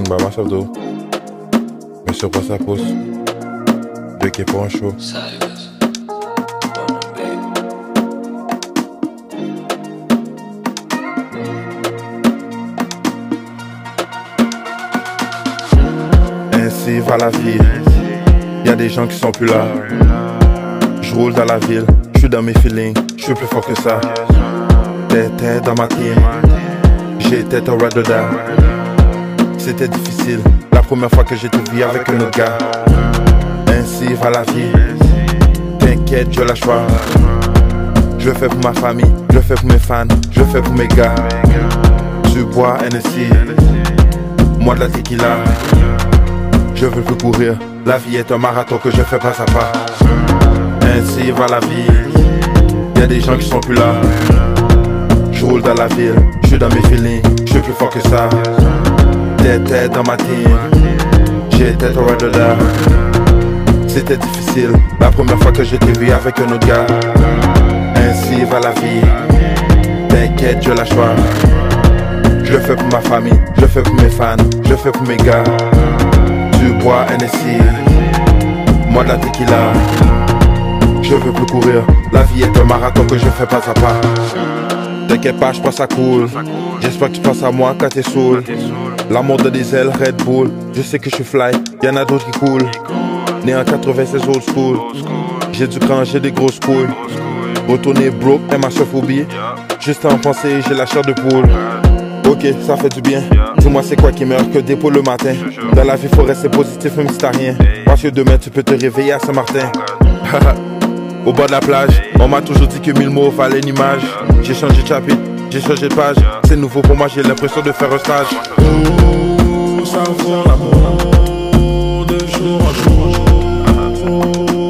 bah ma soif d'eau. Mais sur quoi ça pousse? Deux qui est pour un show. Ainsi va la vie. Y'a des gens qui sont plus là. Je roule dans la ville, je suis dans mes feelings, je suis plus fort que ça. T'étais dans ma team, j'étais ton ride or die. C'était difficile, la première fois que j'étais vu avec un autre gars. Ainsi va la vie, t'inquiète, je lâche pas. Je le fais pour ma famille, je le fais pour mes fans, je le fais pour mes gars. Tu bois NSC, moi de la tequila. Je veux plus courir, la vie est un marathon que je fais pas à pas. Ainsi va la vie, y'a des gens qui sont plus là. Je roule dans la ville, je suis dans mes feelings, je suis plus fort que ça. T'étais dans ma team, j'étais ton ride or die. C'était difficile, la première fois que j'étais vu avec un autre gars. Ainsi va la vie, t'inquiète, je lâche pas. Je le fais pour ma famille, je le fais pour mes fans, je le fais pour mes gars. Tu bois NSC, moi de la tequila. Je veux plus courir, la vie est un marathon que je fais pas à pas. T'inquiète pas, je passe à cool. J'espère que tu penses à moi quand t'es saoul. L'amour de des ailes, Red Bull. Je sais que je suis fly, y'en a d'autres qui coulent. Né en 96 old school. J'ai du cran, j'ai des grosses couilles. Retourner broke est ma phobie. Juste à en penser, j'ai la chair de poule. Ok, ça fait du bien. Dis-moi c'est quoi qui meurt que des poules le matin. Dans la vie faut rester positif même si t'as rien. Parce que demain tu peux te réveiller à Saint-Martin. Au bord de la plage, on m'a toujours dit que 1000 mots valaient une image. J'ai changé de chapitre, j'ai changé de page. C'est nouveau pour moi, j'ai l'impression de faire un stage. Oh, ça vaut l'amour de jour en jour.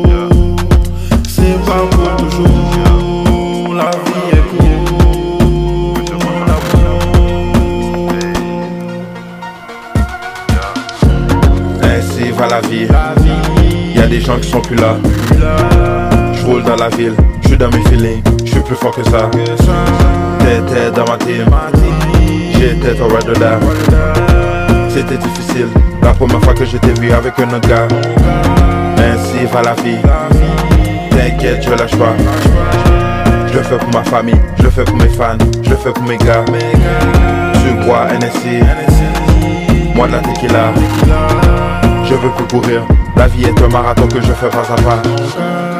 C'est pas pour toujours, la vie est courte. Ainsi va la vie, y'a des gens qui sont plus là. Je roule dans la ville, je suis dans mes feelings, je suis plus fort que ça. T'étais dans ma team, j'étais ton ride or die. C'était difficile, la première fois que j'étais vu avec un autre gars. Ainsi va la vie, t'inquiète, je lâche pas. Je le fais pour ma famille, je le fais pour mes fans, je le fais pour mes gars. Tu bois NSC, moi de la tequila. Je veux plus courir, la vie est un marathon que je fais pas à pas.